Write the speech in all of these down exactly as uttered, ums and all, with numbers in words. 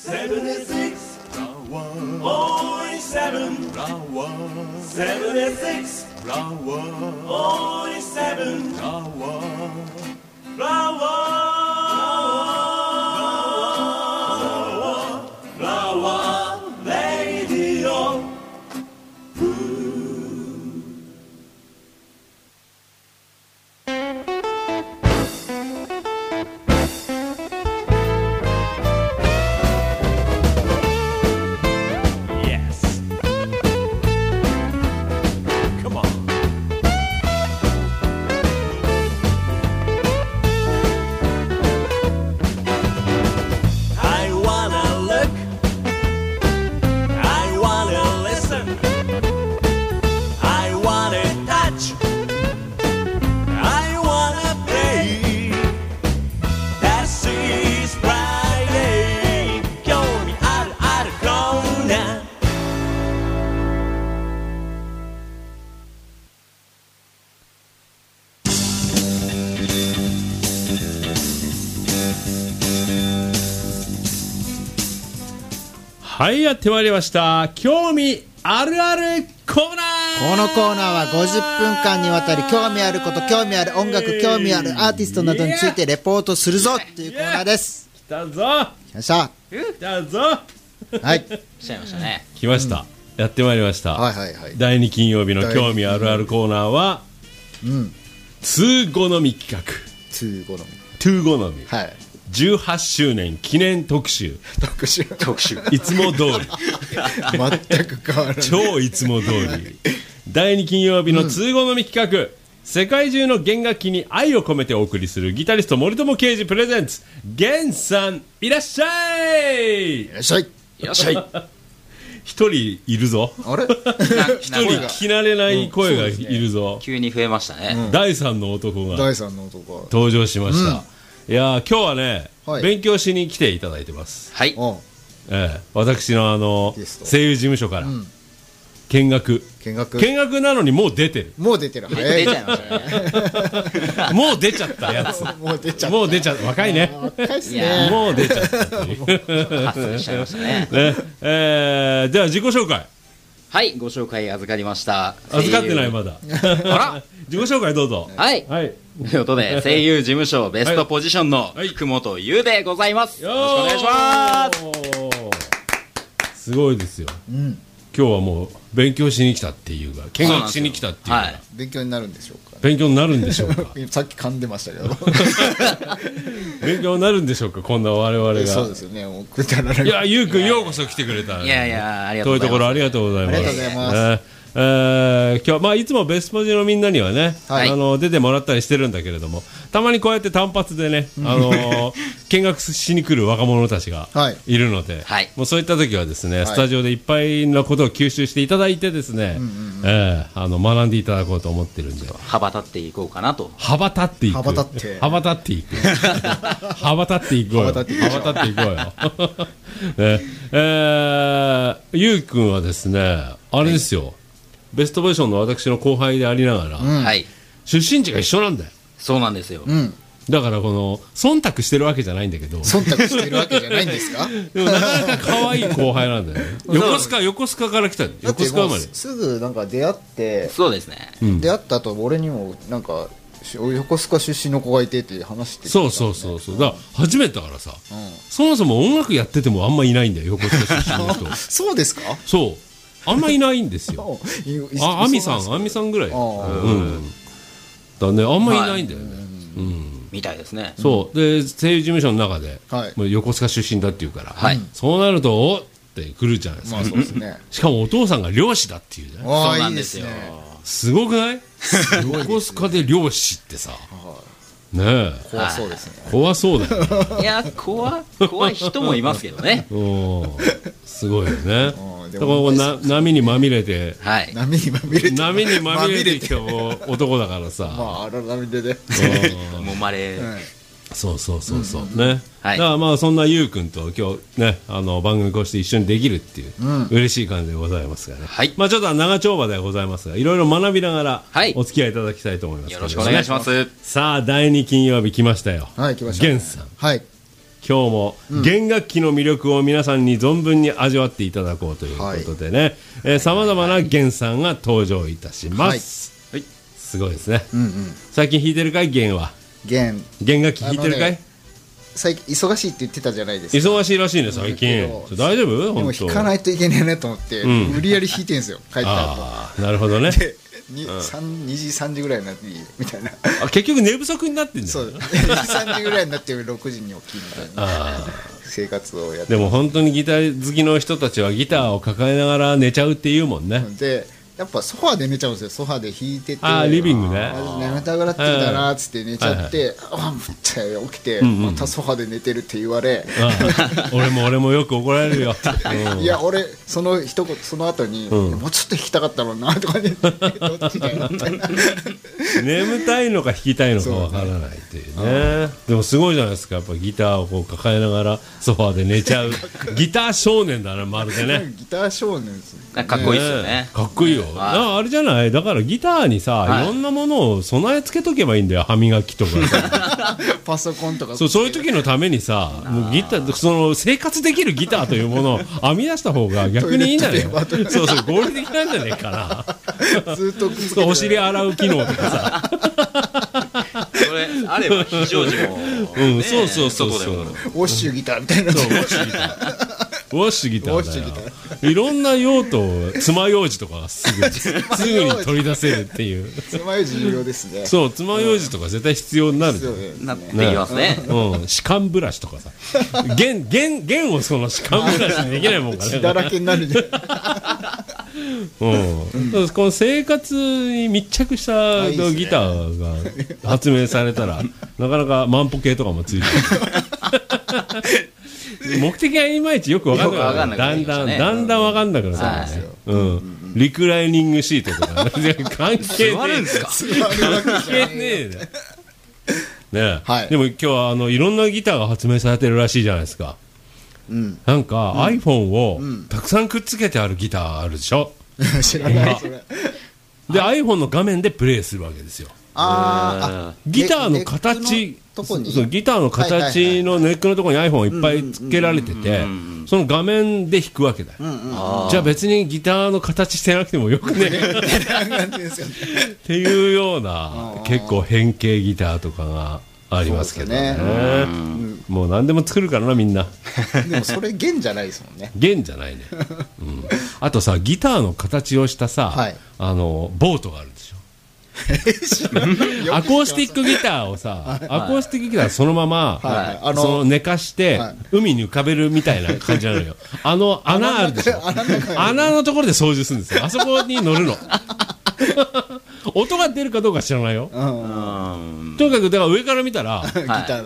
セブンティーシックスポイントセブン セブンティーシックスポイントセブン フラワーフラワーレディオ。 はい、やってまいりました。興味あるあるコーナー。 このコーナーはごじゅっぷんかんにわたり興味あること、興味ある音楽、興味あるアーティストなどについてレポートするぞっていうコーナーです。 来たぞ。 来ました。 来たぞ。 はい。 来ちゃいましたね。 来ました。うん、やってまいりました。 はいはいはい。 だいに金曜日の興味あるあるコーナーは、 うん。 通好み企画。 通好み。 通好み。 はい。 じゅうはっしゅうねん記念特集。 特集特集いつも通り全く変わらない。 超いつも通りだいに金曜日の通好み企画、うん、世界中の弦楽器に愛を込めてお送りするギタリスト森友啓二プレゼンツ。弦さんいらっしゃい。 いらっしゃい。 いらっしゃい。 一人いるぞ。 あれ一人聞き慣れない声がいるぞ、うんね、 急に増えましたね、うん、 だいさんの男がだいさんの男が登場しました、うん。いや今日はね、はい、勉強しに来ていただいてます。 はい、 ええ、私のあの声優事務所から、うん、見学見学見学なのにもう出てる。 もう出てる。 出ちゃいましたね。 もう出ちゃったやつ。 もう出ちゃった。 もう出ちゃった。若いね。 若いっすね。 もう出ちゃったっていう。 発生しちゃいましたね。 ね、えー、では自己紹介。 はい、ご紹介預かりました。 預かってないまだ。 あら、 自己紹介どうぞ。 はい。 はい。 ということで、声優事務所ベストポジションの福本優でございます。よろしくお願いします。 すごいですよ。うん、今日はもう勉強しに来たっていうか、見学しに来たっていうか、はい、 勉強になるんでしょうか。 勉強になるんでしょうか。 さっき噛んでましたけど。 勉強になるんでしょうか。こんな我々が。 そうですよね。もうくだらない。 いや、ゆうくんようこそ来てくれた。 いやいや、ありがとうございます。遠いところありがとうございます。 ありがとうございます。 えーえー、今日まあいつもベスポジのみんなにはね、はい、あの出てもらったりしてるんだけれども、たまにこうやって単発でね、あの見学しに来る若者たちがいるので、はい、もうそういった時はですね、はい、スタジオでいっぱいのことを吸収していただいてですね、うんうんうん、えー、あの学んでいただこうと思ってるんで、 羽ばたっていこうかなと。 羽ばたっていく。 羽ばたって羽ばたっていく。羽ばたっていこうよ。羽ばたっていこうよ。ね、えー、ゆうくんはですね、あれですよ。はい、ベストポジションの私の後輩でありながら、うん、出身地が一緒なんだよ。 そうなんですよ、 うん、だからこの忖度してるわけじゃないんだけど、 忖度してるわけじゃないんですか。 でもなかなか可愛い後輩なんだよね。横須賀横須賀から来た。横須賀生まれ。 すぐなんか出会って、 そうですね、 うん、出会った後俺にもなんか横須賀出身の子がいてって話して、ね、 そうそうそうそう、だから初めてだからさ、うん、そもそも音楽やっててもあんまいないんだよ、横須賀出身の人。 そうですか。 そう、あんまいないんですよ。あ、アミさん、アミさんぐらい。うん。だね、あんまいないんだよね。うん。 みたいですね。 そう。で、声優事務所の中で、もう横須賀出身だっていうから、 はい、 そうなると、おって来るじゃないですか。 まあそうですね。 しかもお父さんが漁師だっていうね。 そうなんですよ。 すごくない？横須賀で漁師ってさ。ねえ、 怖そうですね。 怖そうだよね。 いや、怖怖い人もいますけどね。 おすごいよね。だからな波にまみれて、 はい、 波にまみれて波にまみれてきた男だからさ。 まあ荒波でね。 もまれ。 そうそうそうそう、うん、ね、はい、だからまあそんなゆうくんと今日ね、あの番組こうして一緒にできるっていう、うん、嬉しい感じでございますがね、はい、まあちょっと長丁場ではございますが、いろいろ学びながらお付き合いいただきたいと思います、 よろしくお願いします。 さあだいに金曜日来ましたよ。 はい、来ました、ね、 源さん、 はい、 今日も弦楽器の魅力を皆さんに存分に味わっていただこうということでね、さまざまな弦さんが登場いたします、はいはい、すごいですね、うんうん、最近弾いてるかい弦は弦弦楽器弾いてるかい、 最近忙しいって言ってたじゃないですか。 忙しいらしいね最近。大丈夫？ でも弾かないといけないなと思って、うん、無理やり弾いてるんですよ帰った後。 あなるほどね。 で 2, うん、にじさんじぐらいになっていいみたいな。 あ結局寝不足になってんじゃん。 そうにじさんじぐらいになってろくじに起きるみたいな生活をやって。 でも本当にギター好きの人たちはギターを抱えながら寝ちゃうって言うもんね。 でやっぱソファーで寝ちゃうんですよ。ソファーで弾いてて、 あリビングね、 眠たくなってきたなっつって寝ちゃって、はいはい、あむっちゃ起きて、うんうん、またソファーで寝てるって言われ、 俺も俺もよく怒られるよ、 うん、いや俺その一言その後に、うん、もうちょっと弾きたかったのなとかねどっちだよみたいな眠たいのか弾きたいのかわからないっていうね、ね、でもすごいじゃないですか、やっぱギターをこう抱えながらソファーで寝ちゃうギター少年だな、まるでねギター少年ですね。 かっこいいですよね。 かっこいいよ。あ, あれじゃない、だからギターにさ、はい、いろんなものを備え付けとけばいいんだよ。歯磨きとかパソコンとか。 そう、そういう時のためにさ、もうギター、その生活できるギターというものを編み出した方が逆にいいんじゃないのそうそう、合理的なんじゃないかなずっとお尻洗う機能とかさそれあれば非常時も、 うん、そうそうそうそう、 ウォッシュギターみたいな。そう、ウォッシュギターウォッシュギターだよ。いろんな用途、爪楊枝とかがすぐすぐに取り出せるっていう。 爪楊枝有料ですね。 そう、爪楊枝とか絶対必要になる。 なってきますね。 うん、歯間ブラシとかさ、弦弦弦をその歯間ブラシにできないもんかね。 血だらけになるじゃん。 うん、この生活に密着したギターが発明されたら、なかなか万歩計とかもついてる。目的がいまいちよく分かんなくなる、だんだんだんだん分かんなくなる、ね、うん、リクライニングシートとか、ね、関係ねえんですか関係ねえね、はい、でも今日はあのいろんなギターが発明されてるらしいじゃないですか、うん、なんか、うん、iPhone をたくさんくっつけてあるギターあるでしょ、うん、知らないそれで iPhone の画面でプレイするわけですよ。あギターの形そうギターの形のネックのところに iPhone いっぱいつけられてて、その画面で弾くわけだよ、うんうん、じゃあ別にギターの形してなくてもよくねっていうような結構変形ギターとかがありますけど ね, ねもう何でも作るからなみんなでもそれ弦じゃないですもんね。 弦じゃないね、うん、あとさギターの形をしたさ、はい、あのボートがあるでしょアコースティックギターをさ、はい、アコースティックギターそのまま、はい、あのその寝かして、はい、海に浮かべるみたいな感じなのよ。あの穴あるでしょ穴のところで操縦するんですよ。あそこに乗るの音が出るかどうか知らないよ。うんとにかくだから上から見たら、はい、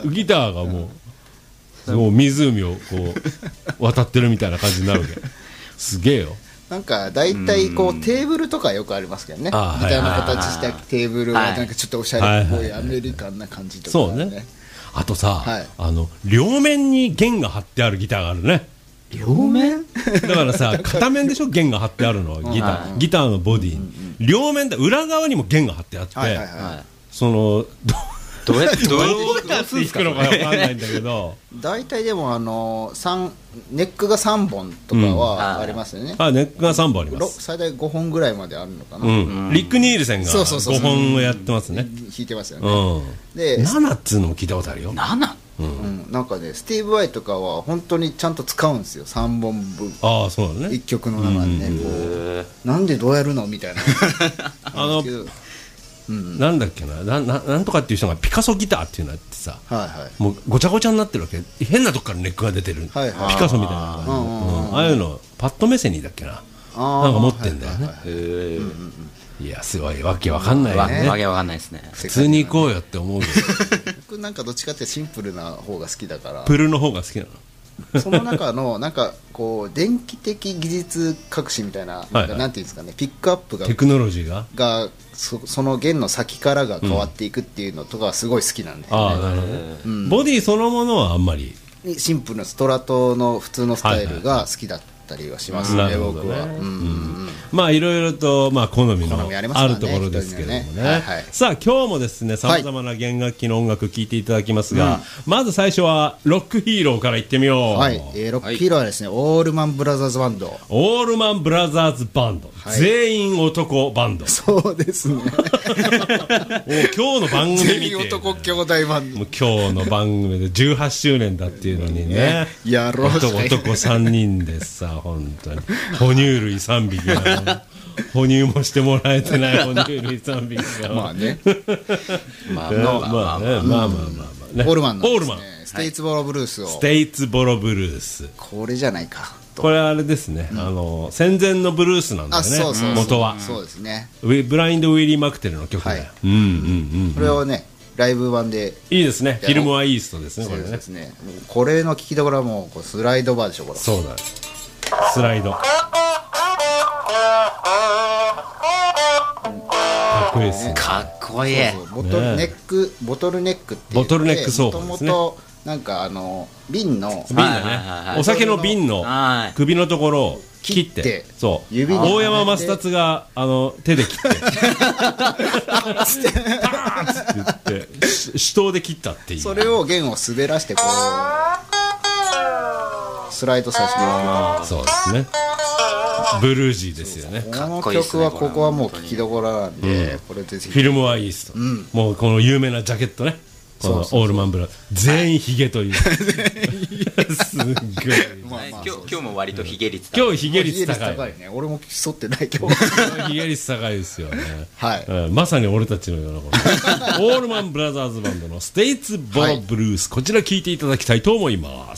ギターがもう、もう湖をこう渡ってるみたいな感じになるわけ。すげえよ。 なんか大体こうテーブルとかよくありますけどね、ギターの形したテーブルはなんかちょっとおしゃれっぽいアメリカンな感じとか、ね、そうね。 あとさ、はい、あの両面に弦が張ってあるギターがあるね。 両面だからさ片面でしょ弦が張ってあるのギター、ギターのボディに、うんうん、両面で裏側にも弦が張ってあって、はいはいはい、そのどうやってどうやっていくのか分かんないんだけど大体でもあのネックがさんぼんとかはありますよね、 うん、あネックがさんぼんあります。 最大ごほんぐらいまであるのかな、 うん、リック・ニールセンがごほんをやってますね。 弾いてますよね、うん、でななっつうのも聞いたことあるよ。 なな、 うんうん、なんかねスティーブ・ワイとかは本当にちゃんと使うんですよさんぼんぶん。 ああそうだね。 いっきょくの中でね、うん、こうなんでどうやるのみたいなあのうん、なんだっけな な, な, なんとかっていう人がピカソギターっていうのがあってさ、はいはい、もうごちゃごちゃになってるわけ。変なとこからネックが出てる、はいはい、ピカソみたいな感じ、うん、ああいうのパッドメセニーだっけな、なんか持ってんだよね、はいはいはい、へいやすごいわけわかんないよね。 わけわかんないですね。 普通に行こうよって思う僕なんかどっちかってシンプルな方が好きだからプルの方が好きなのその中のなんかこう電気的技術革新みたいな、なんかなんていうんですかね、ピックアップがテクノロジーがが そ, その弦の先からが変わっていくっていうのとかすごい好きなんで、ね、うん、あなるほど、 うん、ボディそのものはあんまりシンプルなストラトの普通のスタイルが好きだっったりはしますね、僕は。 まあいろいろとまあ好みのあるところですけれどもね。さあ今日もですね、さまざまな弦楽器の音楽聴いていただきますが、まず最初はロックヒーローからいってみよう。 はい、ロックヒーローはですね、オールマンブラザーズバンド。 オールマンブラザーズバンド、全員男バンド。 そうですね。 今日の番組見て、 全員男兄弟バンド。 もう今日の番組でじゅうはちしゅうねんだっていうのにね、 やろう男さんにんでさ、本当に哺乳類さんびきが哺乳もしてもらえてない哺乳類さんびきがまあねまあまあまあまあまあまあオールマンのステイツボロブルースをステイツボロブルース、 これじゃないか、 これあれですね、あの戦前のブルースなんだよね、元は。 そうですね、 ブラインド・ウィリー・マクテルの曲で、 これをねライブ版でいいですね。フィルムはイーストですね、これね。これの聴きどころはもうスライドバーでしょ、これ。 そうだ、スライドかっこいいですね。 かっこいい。 ボトルネック、ボトルネックってボトルネック奏法ですね。 もともとなんかあの瓶の瓶だね、お酒の瓶の首のところを切って、そう大山マスタツがあの手で切ってパーンって言って手刀で切ったっていう、 それを弦を滑らしてこうスライドさせていく。 そうですね、ブルージーですよね。 この曲はここはもう聴きどころなんで、これでぜひ。 フィルムはイースト、もうこの有名なジャケットね、このオールマンブラ全員ヒゲというすごい今日も割とヒゲ率高い。今日ヒゲ率高いね。俺も剃ってない今日ヒゲ率高いですよね。 はい、 まさに俺たちのようなことオールマンブラザーズバンドのステイツボロブルース、こちら聴いていただきたいと思います。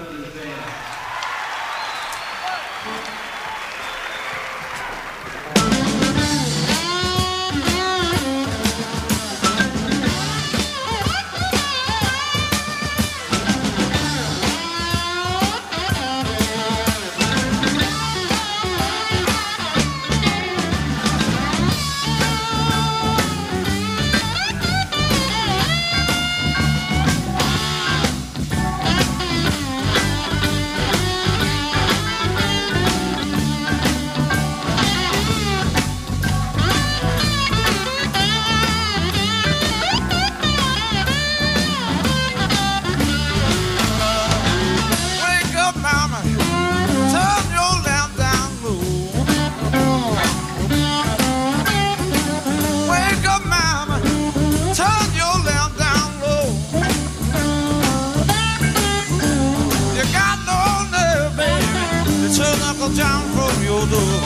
Down from your door.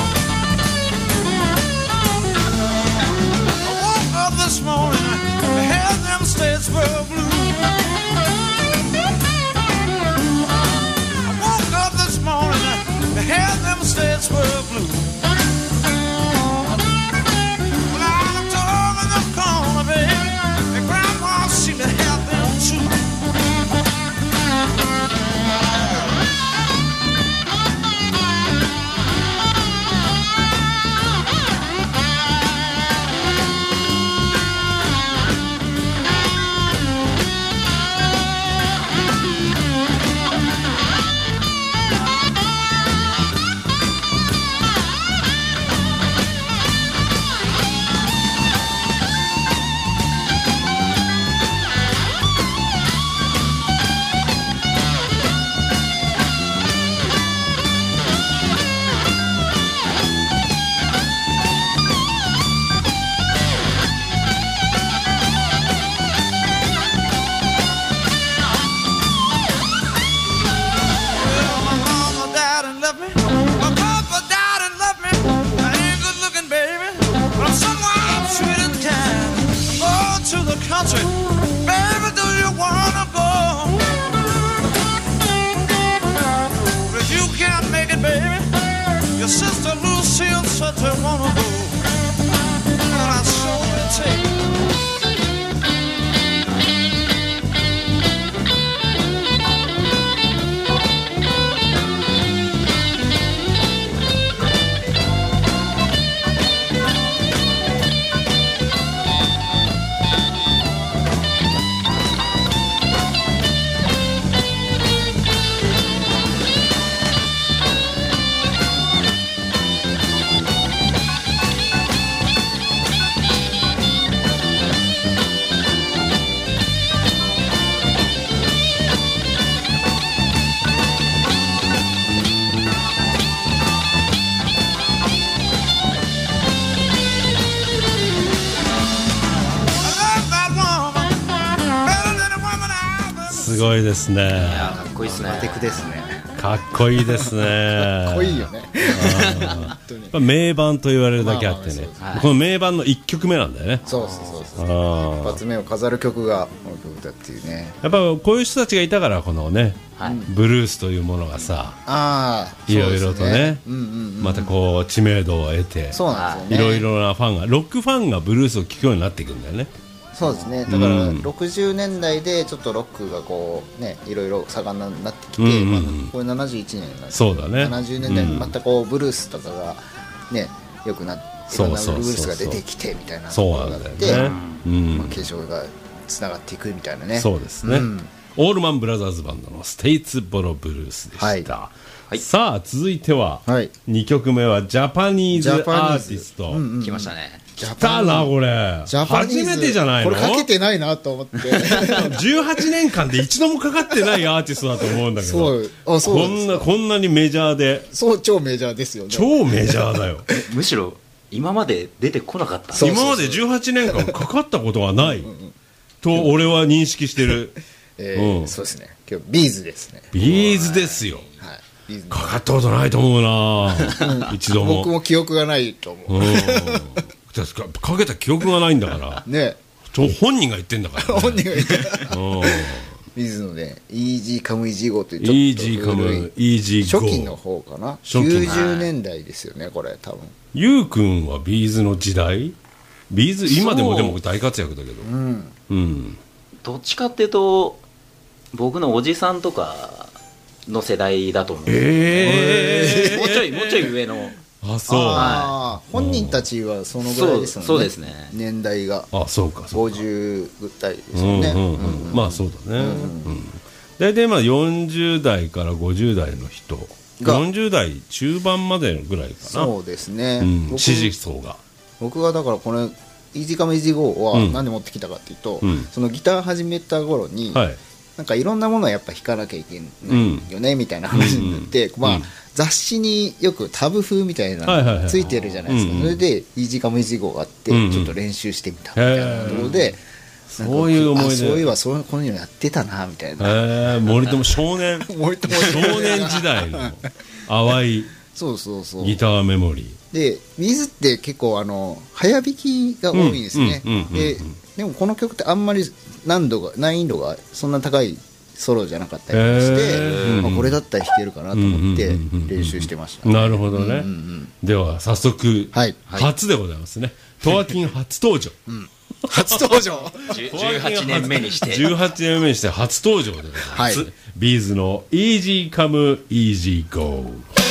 I woke up this morning, I had them Statesboro blues. I woke up this morning, I had them Statesboro blues. Well, I looked over in the corner, baby, and Grandma seemed to have them too. すごいですね。いやかっこいいですね。 テクですね。 かっこいいですね。 かっこいいよね。 名盤と言われるだけあってね、まあまあこの名盤のいっきょくめなんだよね。 そうそうそうそう。一発目を飾る曲がこの曲だっていうね。 やっぱこういう人たちがいたからこのね、はい、ブルースというものがさ、 あいろいろとね、またこう知名度を得て、 そうなんですよね。 いろいろなファンが、ロックファンがブルースを聴くようになっていくんだよね。 そうですね。だからろくじゅうねんだいでちょっとロックがこうね、いろいろ盛んになってきて、うんうんうん、まあ、これななじゅういちねんなんで、 そうだね。 ななじゅうねんだいにまたこうブルースとかがね、よくなって、いろんなブルースが出てきてみたいなところがあって、まあ継承がつながっていくみたいなね。 そうですね。うん、オールマンブラザーズバンドのステイツボロブルースでした。はいはい、さあ続いては、はい、にきょくめはジャパニーズアーティスト、 うんうん、来ましたね。 来たなこれ。初めてじゃないの？ これかけてないなと思って。 じゅうはちねんかんで一度もかかってないアーティストだと思うんだけど。 そう、あ、そうこんなこんなにメジャーで。 そう、超メジャーですよね。 超メジャーだよ。 むしろ今まで出てこなかった。 そうそうそう、今までじゅうはちねんかんかかったことはないうん、うん、と俺は認識してる。 えーうん、そうですね。今日ビーズですね。 ビーズですよ。はい。かかったことないと思うな。一度も。 僕も記憶がないと思う。うんかけた記憶がないんだからね。 本人が言ってんだから、ね、 本人が言ってるビーズのね、イージーカムイージーゴーというちょっとイージーカムイージーゴー初期の方かな。きゅうじゅうねんだいですよね、これ多分。 ゆうくんはビーズの時代、ビーズ今でもでも大活躍だけど、うん、 うん、どっちかっていうと僕のおじさんとかの世代だと思う。えー、もうちょいもうちょい上の。 あ、そう。 あ、本人たちはそのぐらいですもんね。 そうですね。 年代が。 あ、そうか。 ごじゅう代ですよね。 まあそうだね。大体まあよんじゅうだいからごじゅうだいの人、よんじゅうだい中盤までぐらいかな。 そうですね。 支持層が。 僕はだからこのイージーカムイージーゴーは何で持ってきたかっていうと、そのギター始めた頃に。なんかいろんなものはやっぱ弾かなきゃいけないよねみたいな話になって、まあ雑誌によくタブ風みたいなのがついてるじゃないですか。それでイージーカムイージーゴーがあってちょっと練習してみたみたいなところで、 そういう思い出、 そういえばそうこういうのやってたなみたいな。森友少年森友少年時代の淡いそうそうそうギターメモリーで、ビーズって結構あの早弾きが多いんですね。ででもこの曲ってあんまり難度が難易度がそんな高いソロじゃなかったりして、まあ、これだったら弾けるかなと思って練習してました、ね、 なるほどね、うんうんうん、では早速、はい、初でございますね。トワキン初登場、うん、 初登場じゅうはちねんめにしてじゅうはちねんめにして初登場でございます、はい、ビーズの Easy Come Easy Go。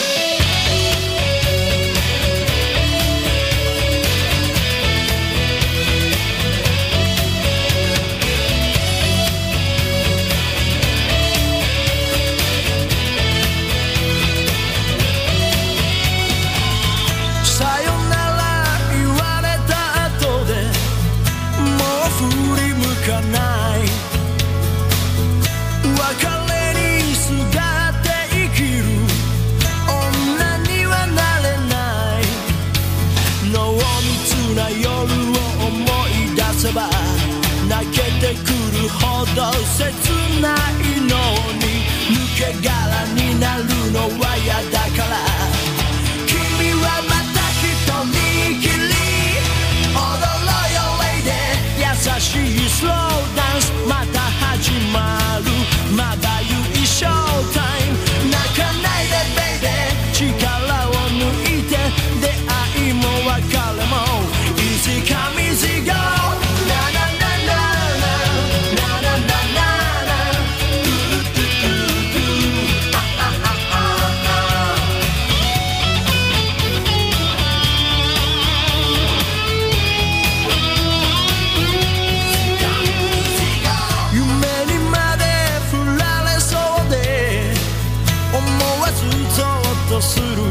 泣けてくるほど切ないのに抜け殻になるのは嫌だから君はまた一握り踊ろうよレイデー優しいスローダンスまた始まるまだゆいショータイム泣かないでベイベー力を抜いて出会いも別れも Easy come easy goするそん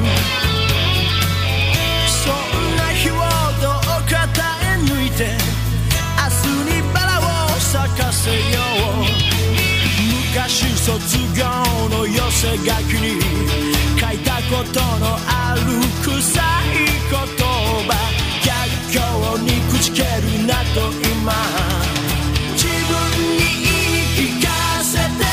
な日をどうか耐え抜いて明日にバラを咲かせよう昔卒業の寄せ書きに書いたことのある臭い言葉逆境にくじけるなと今自分に言い聞かせて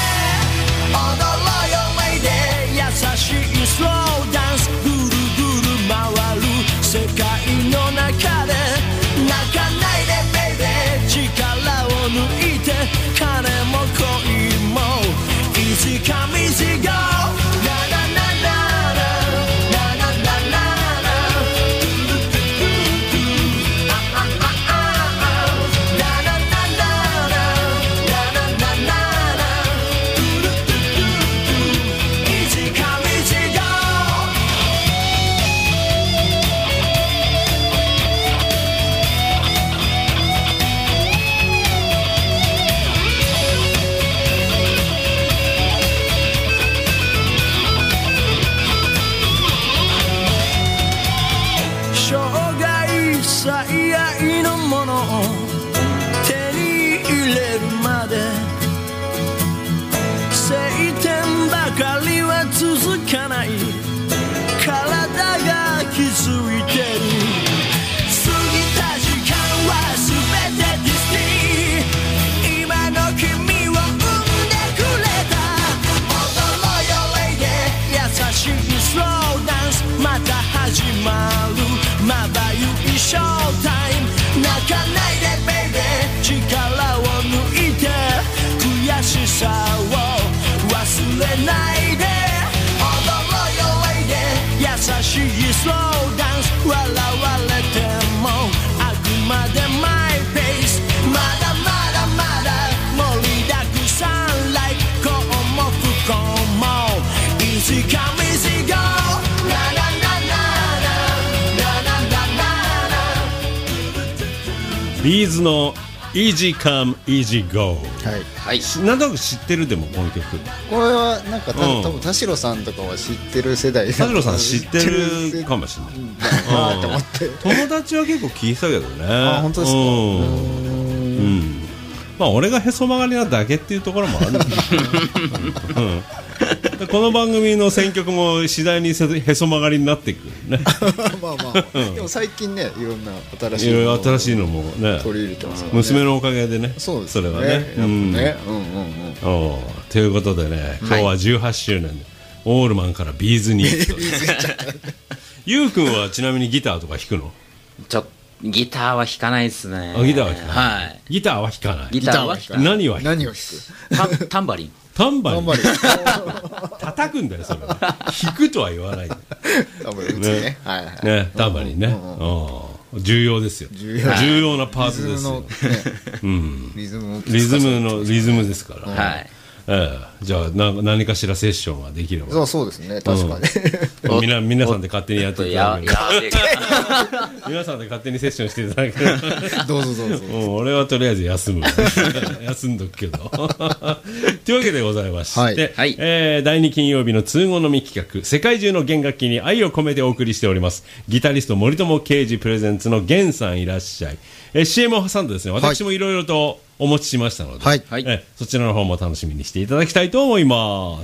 ビーズの Easy Come Easy Go、 はい、 なんとなく知ってるでもこの曲これはなんか多分田代さんとかは知ってる世代田代さん知ってるかもしれないなと思って友達は結構聞いてたけどねあ本当ですか、うん、 うんまあ俺がへそ曲がりなだけっていうところもあるんだけど、うんこの番組の選曲も次第にへそ曲がりになっていくねまあまあ、うん、でも最近ねいろんな新しいのも新しいのもね取り入れてますからね娘のおかげでねそうですねそれはねうんうんうんうんということでね今日はじゅうはちしゅうねんで、はい、オールマンからビーズにゆうくんはちなみにギターとか弾くの？ ちょギターは弾かないですね。 あギターは弾かない、 はい、 ギターは弾かないギターは弾かない何は弾く？ 何を弾く？タ, タンバリンタンバリン叩くんだよそれは弾くとは言わないタンバリンね、ね、はいはい、 ねタンバリンね、うんうん、重要ですよ重 要, 重要なパーツですよリズムの、ねうん、リズムのリズムですから、 はい、 ええ、じゃあな何かしらセッションができればそうそうですね確かに、 うん、みな皆さんで勝手にやっていただければ皆さんで勝手にセッションしていただければどうぞどうぞ、 うん、俺はとりあえず休む休んどくけどというわけでございまして、はいえー、だいに金曜日の通好のみ企画世界中の弦楽器に愛を込めてお送りしておりますギタリスト森友啓二プレゼンツの弦さんいらっしゃい、えー、シーエム を挟んでですね私もいろいろとお持ちしましたので、はいえそちらの方も楽しみにしていただきたいと思います。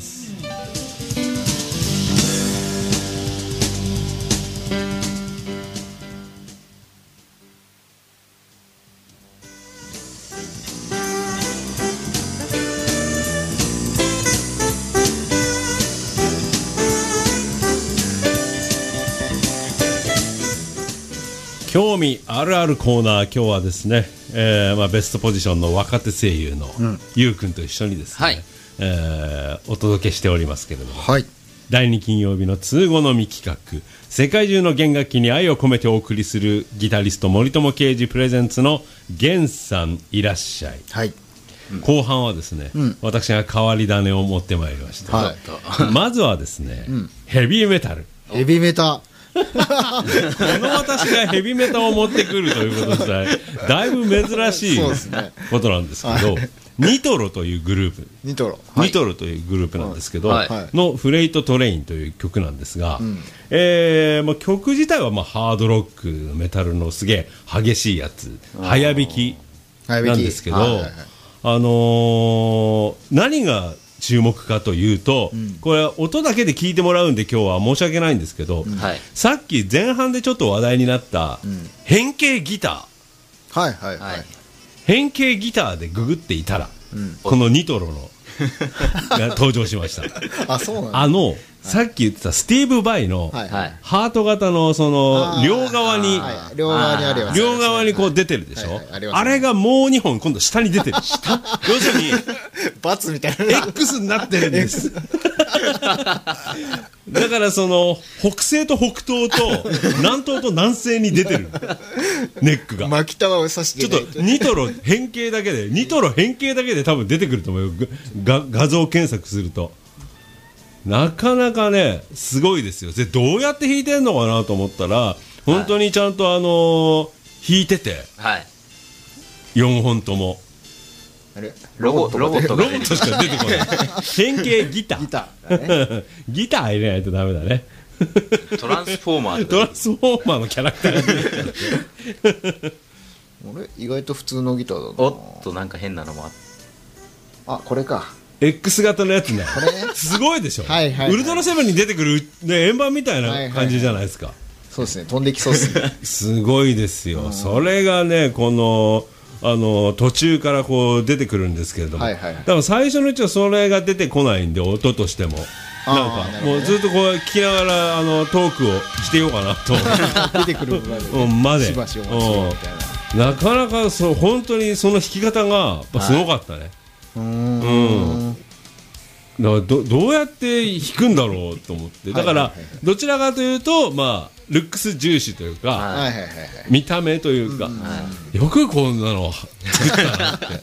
興味あるあるコーナー今日はですね、えーまあ、ベストポジションの若手声優のゆうくんと一緒にですね、はいえー、お届けしておりますけれども、はい、だいに金曜日の通好のみ企画世界中の弦楽器に愛を込めてお送りするギタリスト森友啓二プレゼンツの弦さんいらっしゃい、はいうん、後半はですね、うん、私が変わり種を持ってまいりました、はい、まずはですね、うん、ヘビーメタルヘビーメタこの私がヘビメタを持ってくるということでだいぶ珍しいことなんですけど、はい、ニトロというグループニトロ、 はい、ニトロというグループなんですけど、はい、のフレイトトレインという曲なんですが、うんえーまあ、曲自体はまあハードロックのメタルのすげえ激しいやつ早弾きなんですけど、はいはいはい、あのー、何が注目かというと、うん、これ音だけで聞いてもらうんで今日は申し訳ないんですけど、うんはい、さっき前半でちょっと話題になった変形ギター、はいはいはい、 変形ギターでググっていたら、うん、このニトロのが登場しましたあ, そうなんあの、はい、さっき言ってたスティーブ・バイのハート型のその両側に両側にあるよ、 両側にこう出てるでしょ、はいはい、あ, あれがもうにほん今度下に出てる要するに ×みたいな X になってるんですだからその北西と北東と南東と南西に出てるネックが巻き束を指してちょっとニトロ変形だけでニトロ変形だけで多分出てくると思うよ。が画像検索するとなかなかねすごいですよ。でどうやって弾いてんのかなと思ったら本当にちゃんとあのー、弾いてて、はい、よんほんともあれロボロボットロボットしか出てこない変形ギターギター、ね、ギター入れないとダメだねトランスフォーマートランスフォーマーのキャラクターが出てきた俺意外と普通のギターだな。 おっとなんか変なのもあっあこれか X 型のやつねこれすごいでしょ、はいはいはい、ウルトラセブンに出てくる、ね、円盤みたいな感じじゃないですか、はいはいはい、 そうですね飛んできそうですねすごいですよ。それがねこのあの途中からこう出てくるんですけれども、はいはいはい、だから最初のうちはそれが出てこないんで音としてもなんかもうずっとこう聞きながらあのトークをしてようかなと出てくるまでしばしお待ちをみたいな。なかなかそう本当にその弾き方がすごかったね、はい、うーん、うん、だから ど, どうやって弾くんだろうと思ってだからどちらかというとまあルックス重視というか、はいはいはいはい、見た目というか、うん、よくこんなの作ったなって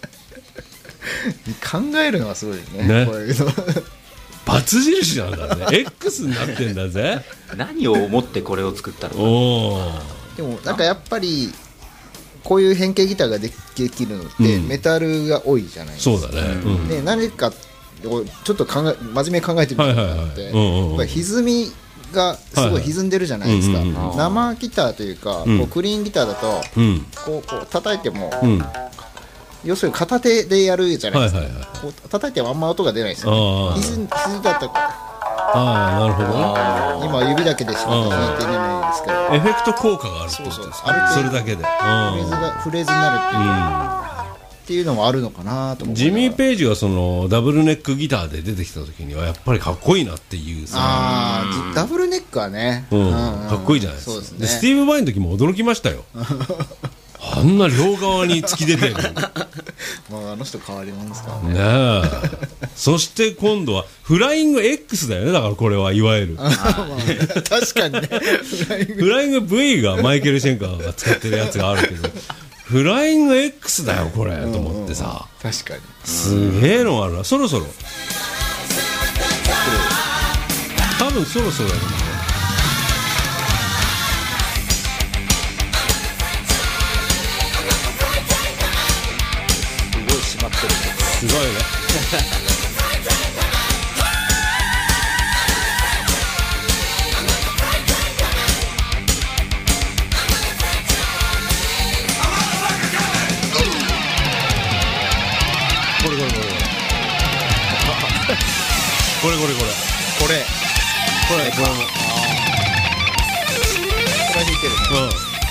考えるのはすごいね、ねこういうのバツ印なんだねX になってんだぜ何を思ってこれを作ったのか。 おでもなんかやっぱりこういう変形ギターができるのって、うん、メタルが多いじゃないですか。 そうだね、うん、 で何かちょっと考え真面目に考えてみたのがあって歪みがすごい歪んでるじゃないですか、はいはい、生ギターというか、うん、こうクリーンギターだと、うん、こうこう叩いても、うん、要するに片手でやるじゃないですか、はいはいはい、こう叩いてもあんま音が出ないですよね。歪んだとああなるほど今指だけでしか弾いてないですけどエフェクト効果があるってことですか。それだけでフレーズがフレーズになるっていう、うんっていうのもあるのかなと思って。 ジミー・ペイジがそのダブルネックギターで出てきた時にはやっぱりかっこいいなっていうさあダブルネックはね、 うんうん、かっこいいじゃないですか。そうですね、でスティーブ・バイの時も驚きましたよあんな両側に突き出てるまあ、あの人変わりますからね。 ねえそして今度はフライング X だよね。だからこれはいわゆるまあ、確かにねフライング V がマイケル・シェンカーが使ってるやつがあるけどフライング X だよこれ、うん、と思ってさ確かにすげえのがあるな。そろそろ多分そろそろやるんだね。 すごい締まってるすごいねこれこれこれこれこれこれこれこれこれこれもこれ弾いてる、うん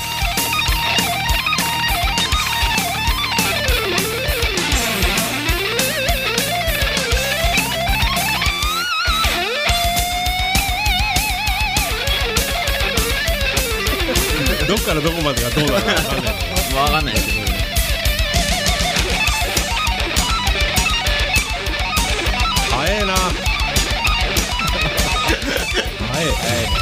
どっからどこまでがどうなるか分かんない分かんないですけど早えな早い早い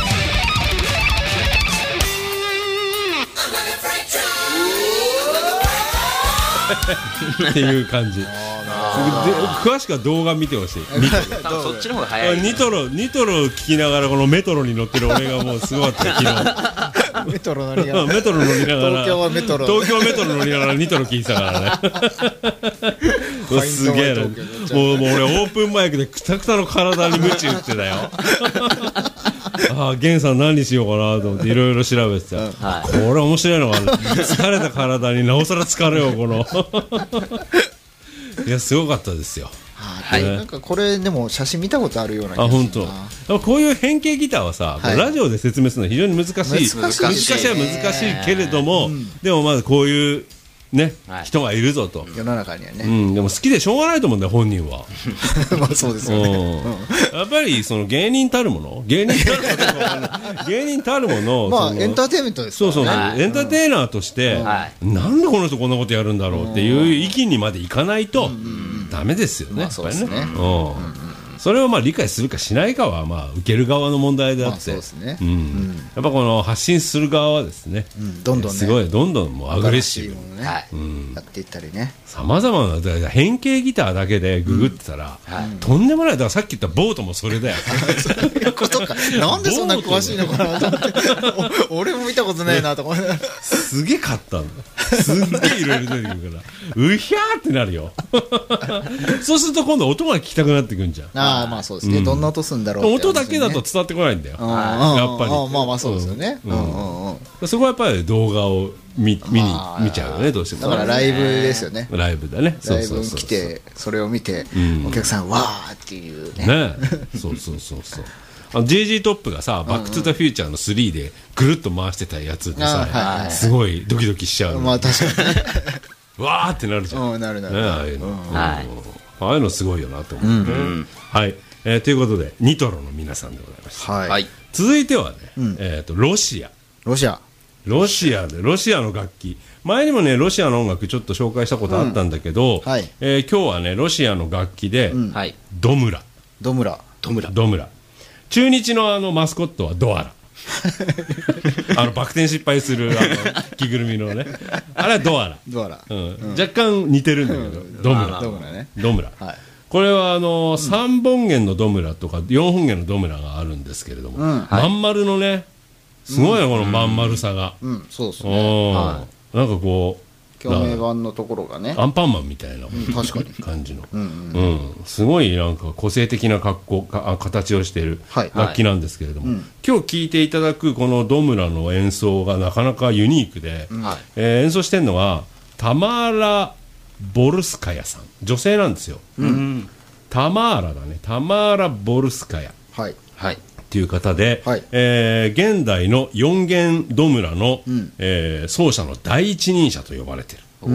っていう感じで詳しくは動画見てほしいそっちの方が早いニトロニトロ聞きながらこのメトロに乗ってる俺がもうすごかった昨日メトロ乗りながらメトロ乗りながら東京はメトロ東京メトロ乗りながらニトロ聞いてたからねすげえなもう、もう俺オープンマイクでくたくたの体に鞭打ってたよああゲンさん何しようかなと思っていろいろ調べてた、うんはい、これ面白いのが疲れた体になおさら疲れよこのいやすごかったですよ。 はい、なんかこれでも写真見たことあるような気がするな。あ本当。こういう変形ギターはさ、はい、ラジオで説明するのは非常に難しい難しい難しいは難しいけれども、うん、でもまずこういうね、はい、人がいるぞと世の中にはね、 うん、でも好きでしょうがないと思うんだよ本人はまあそうですよね、 うん、やっぱりその芸人たるもの芸人たるもの芸人たるものまあエンターテインメントですからね。 そうそうそう、はい、エンターテイナーとして、うん、なんでこの人こんなことやるんだろうっていう域にまでいかないと、うんダメですよね、 まあそうですね、 それをまあ理解するかしないかはまあ受ける側の問題であって、そうですね、うんうん、やっぱこの発信する側はですね、うん、どんどんねすごいどんどんもうアグレッシブに、ねはいうん、やっていったりね、さまざまな変形ギターだけでググってたら、うんはい、とんでもない。だからさっき言ったボートもそれだよそういうことかなんでそんな詳しいのかなと思って俺も見たことないなと思ってすげえ買ったんだ、すっげえいろいろ出てくるからうひゃーってなるよそうすると今度音が聞きたくなってくるんじゃん。ああまあそうですね、うん、どんな音するんだろうって、ね、音だけだと伝わってこないんだよ、やっぱり。あまあまあそうですよね、うんうんうんうん、そこはやっぱり動画を 見, 見に見ちゃうよね、どうしても。だからライブですよね、ライブだね、ライブに来てそれを見て、うん、お客さんわーっていうね、ねそうそうそうそうあの ジェージー トップがさ、バックトゥザフューチャーのスリーでぐるっと回してたやつでさ、はいはい、すごいドキドキしちゃう。まあ確かにわーってなるじゃん、うん、なるなる、ね、ああいうの、うんはい、ああいうのすごいよなと思って、うんうん、はい、えー、ということでニトロの皆さんでございます、はい、続いてはね、うん、えー、とロシアロシアロシアでロシアの楽器、前にもねロシアの音楽ちょっと紹介したことあったんだけど、うんはい、えー、今日はねロシアの楽器で、うん、ドムラドムラドムラドムラ中日のあのマスコットはドアラあのバク転失敗するあの着ぐるみのねあれはドアラ、ドアラ、うんうん、若干似てるんだけど、うん、ドムラ、ドムラね、ドムラ、はい、これはあの、うん、さんぼん弦のドムラとかよんほん弦のドムラがあるんですけれども、うん、まん丸のねすごいよ、うん、このまん丸さが、うんうん、そうですね、はい、なんかこう共鳴板のところがねアンパンマンみたいな、うん、確かに感じのうん、うんうん、すごいなんか個性的な格好か形をしている楽器なんですけれども、はいはい、今日聴いていただくこのドムラの演奏がなかなかユニークで、うんえー、演奏してるのはタマーラ・ボルスカヤさん、女性なんですよ、うん、タマーラだね、タマーラ・ボルスカヤ、はいはいという方で、はいえー、現代のよん弦ドムラの、うんえー、奏者の第一人者と呼ばれている。うん、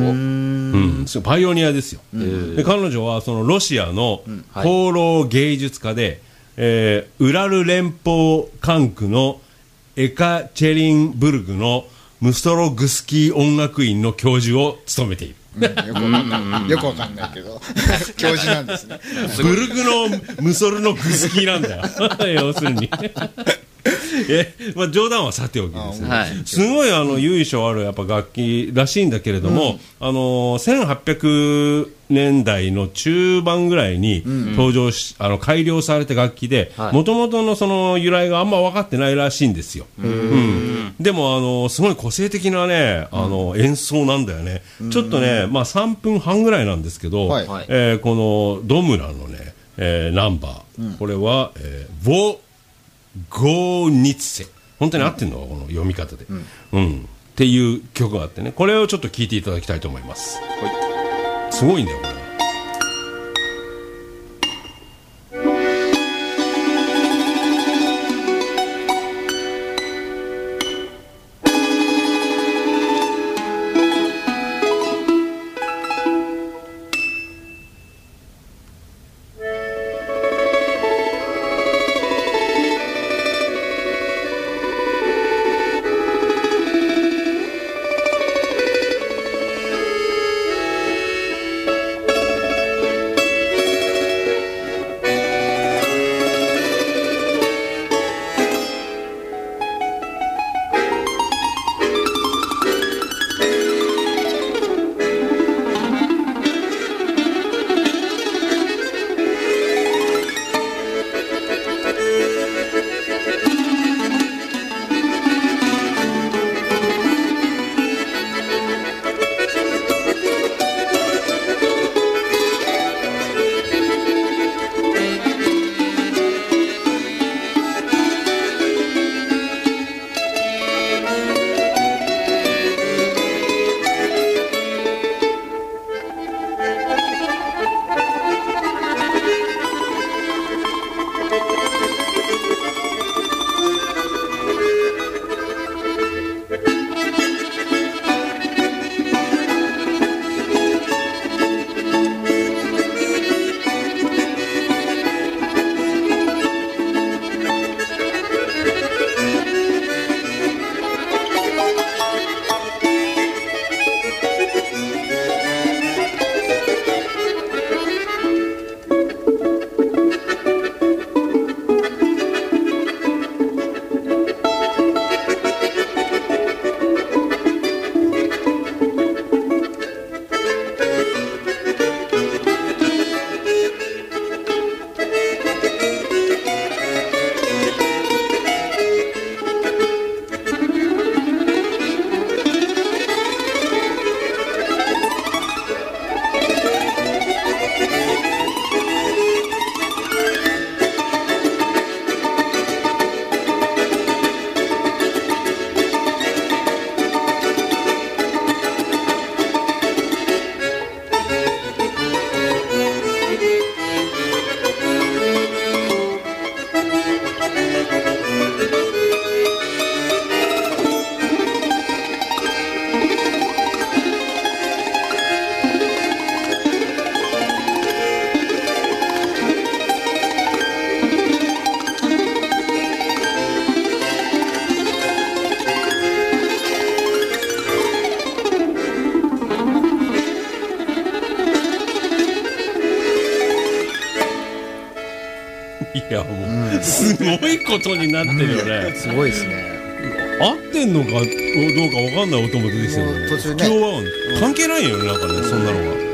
パイオニアですよ。で彼女はそのロシアの放浪芸術家で、えー、ウラル連邦管区のエカチェリンブルグのムストログスキー音楽院の教授を務めている。うん、よくわかんないよくわかんないけど教授なんですねブルグのムソルのグスキーなんだよ要するにえ、まあ、冗談はさておきですね、はい、すごいあの由緒あるやっぱ楽器らしいんだけれども、うん、あのせんはっぴゃくねんだいの中盤ぐらいに登場し、うん、あの改良された楽器でもともとのその由来があんま分かってないらしいんですよ、うん、でもあのすごい個性的なねあの演奏なんだよね、うん、ちょっとね、まあ、さんぷんはんぐらいなんですけど、はいえー、このドムラのね、えー、ナンバー、うん、これは、えー、ボゴーニツセ、本当に合ってるの、うん、この読み方で、うんうん、っていう曲があってね、これをちょっと聴いていただきたいと思います、はい、すごいんだよこれ。 いやもう、うん、すごいことになってるよね、 うん、すごいですね。 合ってんのかどうか分かんない音も出てきてる、 途中ね、 不協和音関係ないよね、なんかね、うん、そんなのが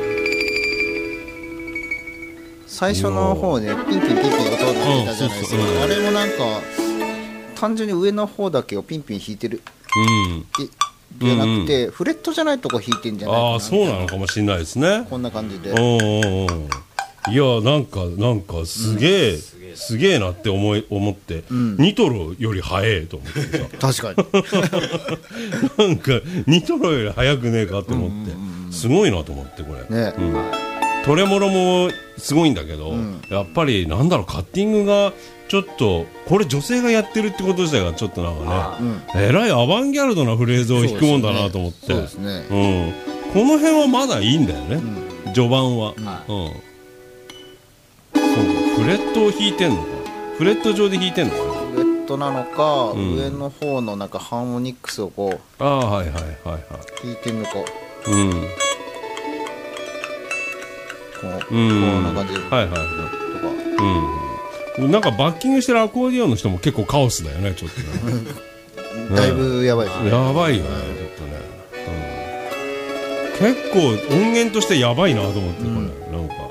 最初の方ね、ピンピンピンピン音が出たじゃないですか、うん、あれもなんか単純に上の方だけをピンピン弾いてる、うん、じゃなくて、うんうん、フレットじゃないとこ弾いてんじゃないかな。 ああ、そうなのかもしれないですね。 こんな感じで。 おーおー、いや、なんかなんかすげえ、うん、すげえなって思い思って、うん、ニトロより速えと思ってさ確かになんかニトロより速くねえかと思って、うんうんうん、すごいなと思ってこれ、ね、うん、トレモロもすごいんだけど、うん、やっぱりなんだろう、カッティングがちょっとこれ女性がやってるってこと自体がちょっとなんかね、うん、えらいアバンギャルドなフレーズを弾くもんだなと思って、そうですね、うん、この辺はまだいいんだよね、うん、序盤は、うんうん、フレットを弾いてんのか、フレット上で弾いてんのかな、 フレットなのか、うん、上の方のなんかハーモニックスをこう、 ああ、はいはいはいはい、 弾いてんのか、 うん、 こう、うん、こんな感じで、 はいはいはい、とか、うん、なんかバッキングしてるアコーディオンの人も結構カオスだよね、ちょっとねだいぶやばいですね、 やばいよね、ちょっとね、うん、結構音源としてやばいなと思って、これ、うん、なんか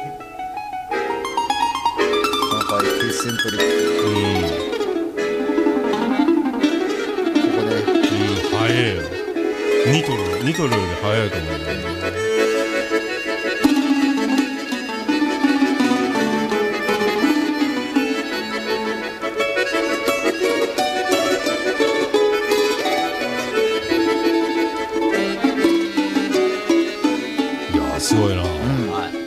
セントリック、うん、ここで、うん、 速えよ、ニトロニトロより速いと思うよ、いやすごいな、うん、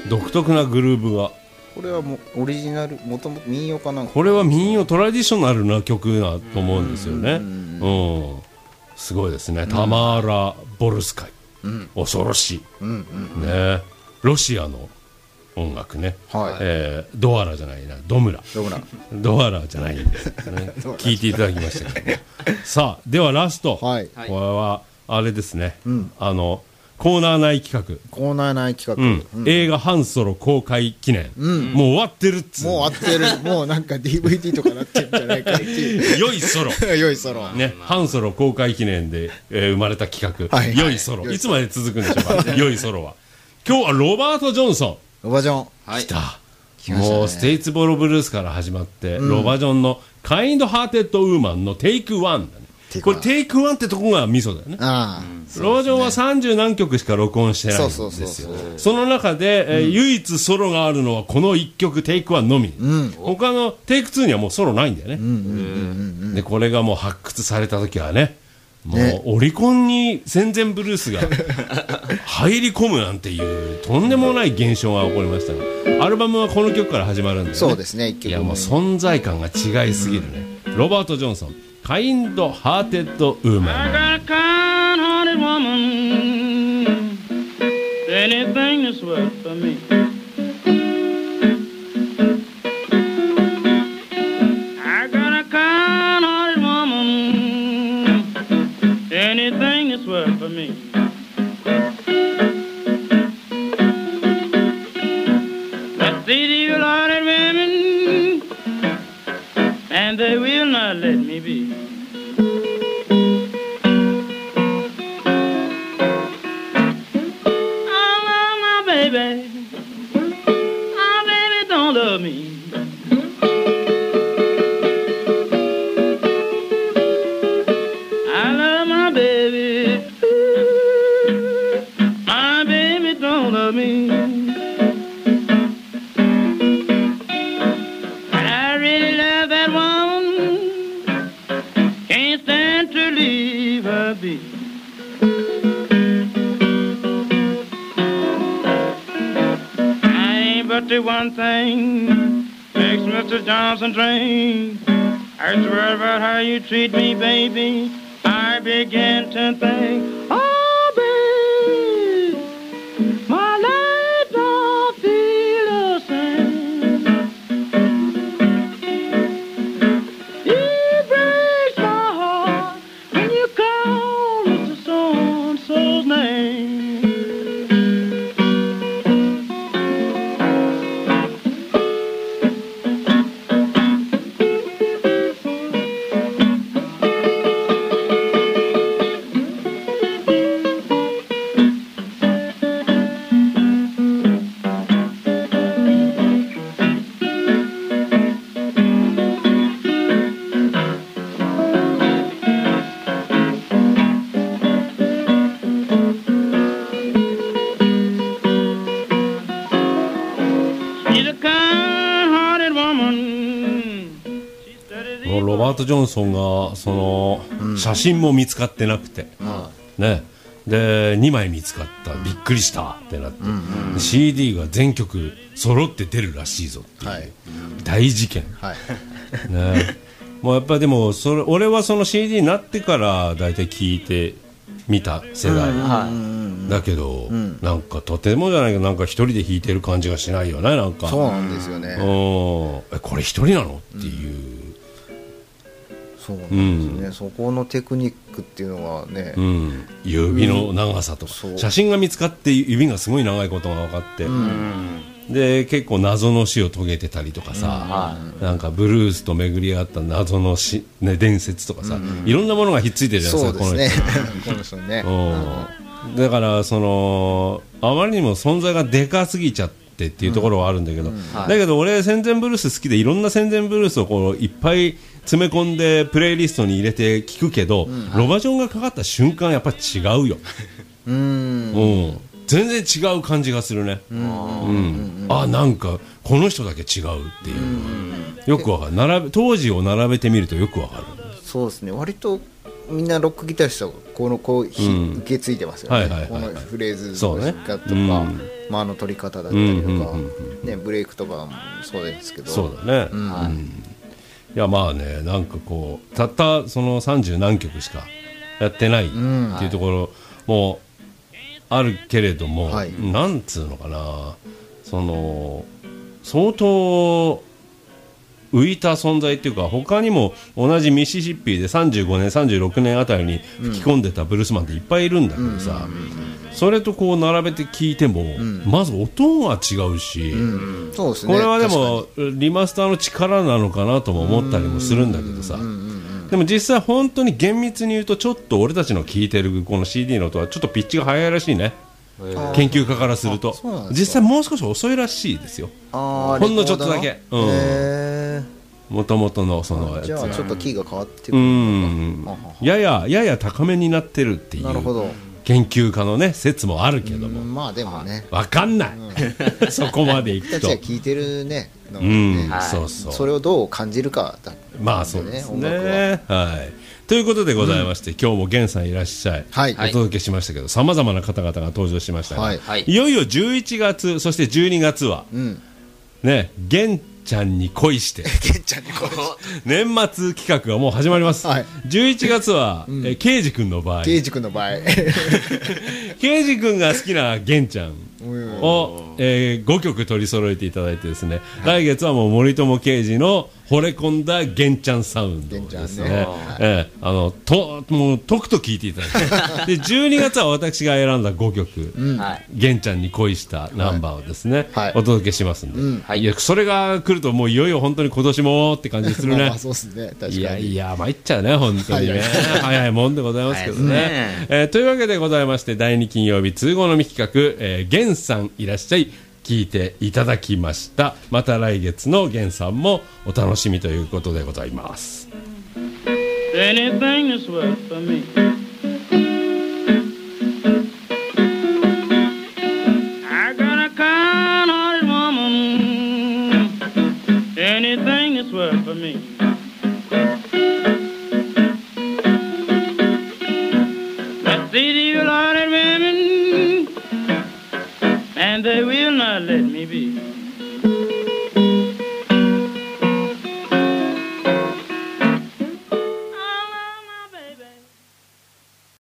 独特なグルーブが。 これはもうオリジナル、もともと民謡かなんか、 これは民謡トラディショナルな曲だと思うんですよね、うん、うん、すごいですね、うん、タマーラ・ボルスカイ、うん、恐ろしい、うんうんうん、ね、ロシアの音楽ね、はい、えー、ドアラじゃないな、ドムラドムラドアラじゃないんで、ね、聞いていただきましたけどさあ、ではラスト、はい、これはあれですね、うん、あのコーナー内企画、 コーナー内企画、 うんうん、映画ハンソロ公開記念、うん、もう終わってるっつう、 もう終わってるもうなんか ディーブイディー とかなってるんじゃないかっていう良いソロ良いソロ、 ね、ハンソロ公開記念で、えー、生まれた企画、はいはい、良いソロ、いつまで続くんでしょうか良いソロは今日はロバート・ジョンソン、 ロバジョン、 はい、来た、来ましたね、もうステイツボロブルースから始まって、うん、ロバジョンのカインドハーテッドウーマンのテイクワンだね、これテイクワンってとこがミソだよね。あ、うん、ロバジョンはさんじゅう何曲しか録音してないんですよ。そうそうそうそう、その中で、えーうん、唯一ソロがあるのはこのいっきょくテイクワンのみ、うん、他のテイクツーにはもうソロないんだよね、うんうんうんうん、でこれがもう発掘された時はね、もう、ね、オリコンに戦前ブルースが入り込むなんていうとんでもない現象が起こりましたね。アルバムはこの曲から始まるんで、ね、 そうですね、いっきょくめ、 いやもう存在感が違いすぎるね、うん、ロバート・ジョンソン、カインドハーテッドウーマン。I got a kind-hearted woman, anything that's worth for me. I got a kind-hearted woman, anything that's worth for me. But these evil-hearted women, and they will not let me be. One thing makes Mister Johnson drink. I swear about how you treat me, baby. I begin to think, oh, baby, my life don't feel the same. It breaks my heart when you call Mister So-and-so's name. ロバート・ジョンソンがその、うん、写真も見つかってなくて、うん、ね、でにまい見つかった、びっくりしたってなって、うんうん、シーディー が全曲揃って出るらしいぞっていう、はい、大事件、はいね、もうやっぱりでもそれ俺はその シーディー になってからだいたい聴いてみた世代、うんはい、だけど、うん、なんかとてもじゃないけどなんか一人で弾いてる感じがしないよね。なんかそうなんですよね。 えこれ一人なのっていう、うん、 そうなんですね、うん、そこのテクニックっていうのはね、 うん、指の長さとか、うん、写真が見つかって指がすごい長いことが分かって、うん、で結構謎の死を遂げてたりとかさ、うん、なんかブルースと巡り合った謎の死、ね、伝説とかさ、うん、いろんなものがひっついてるじゃないですか。そうですねこの人ねだからそのあまりにも存在がでかすぎちゃってっていうところはあるんだけど、うんうんはい、だけど俺戦前ブルース好きでいろんな戦前ブルースをこういっぱい詰め込んでプレイリストに入れて聴くけど、うんはい、ロバジョンがかかった瞬間やっぱり違うようーん、うん、全然違う感じがするね。うん、うん、あなんかこの人だけ違うっていうのがよくわかる。並べ当時を並べてみるとよくわかる。 そうですね、割とみんなロックギタリストがこのこう、うん、受け継いでますよね、はいはいはいはい、このフレーズの弾き方とか、ねうん、間の取り方だったりとか、うんうんうんうんね、ブレイクとかもそうですけど。 そうだね、うんはい、いやまあねなんかこうたったそのさんじゅう何曲しかやってないっていうところもあるけれども、うんはい、なんつうのかなその相当浮いた存在っていうか他にも同じミシシッピでさんじゅうごねんさんじゅうろくねんあたりに吹き込んでたブルースマンっていっぱいいるんだけどさ、うん、それとこう並べて聴いても、うん、まず音は違うし、うんそうですね、これはでもリマスターの力なのかなとも思ったりもするんだけどさ、でも実際本当に厳密に言うとちょっと俺たちの聴いてるこの シーディー の音はちょっとピッチが速いらしいね。研究家からすると実際もう少し遅いらしいですよ。ほんのちょっとだけもともとのそのやつじゃあちょっとキーが変わってくるのか、 やややや高めになってるっていう研究家のね説もあるけども、 まあでもね分かんない、うん、そこまでいくと僕たちが聞いてるねのね、 うんはい、そうそうそれをどう感じるかだ、ね、 まあそうですね、はいということでございまして、うん、今日も源さんいらっしゃい、はい、お届けしましたけどさまざまな方々が登場しましたが、はいはい、いよいよじゅういちがつそしてじゅうにがつは、うん、ね源ちゃんに恋して源ちゃんに恋して年末企画がもう始まります、はい、じゅういちがつは、うん、えケイジ君の場合ケイジ君の場合ケイジ君が好きな源ちゃんを、えー、ごきょく取り揃えていただいてですね、はい、来月はもう森友刑事の惚れ込んだ源ちゃんサウンドですね、ねえー、あのともうとくと聴いていただいてでじゅうにがつは私が選んだごきょく、うん、源ちゃんに恋したナンバーをですね、はい、お届けしますんで、うんはい、いやそれが来るともういよいよ本当に今年もって感じするねまあそうですね確かにいやいや参っちゃうね本当にね早いもんでございますけどね、ねえー、というわけでございましてだいに金曜日通合のみ企画、えー、源さんいらっしゃい聞いていただきました。また来月の源さんもお楽しみということでございます。Anything that's worth for me. I got a kind-hearted woman. Anything that's worth for me. But these evil-hearted women, and they will not let me be.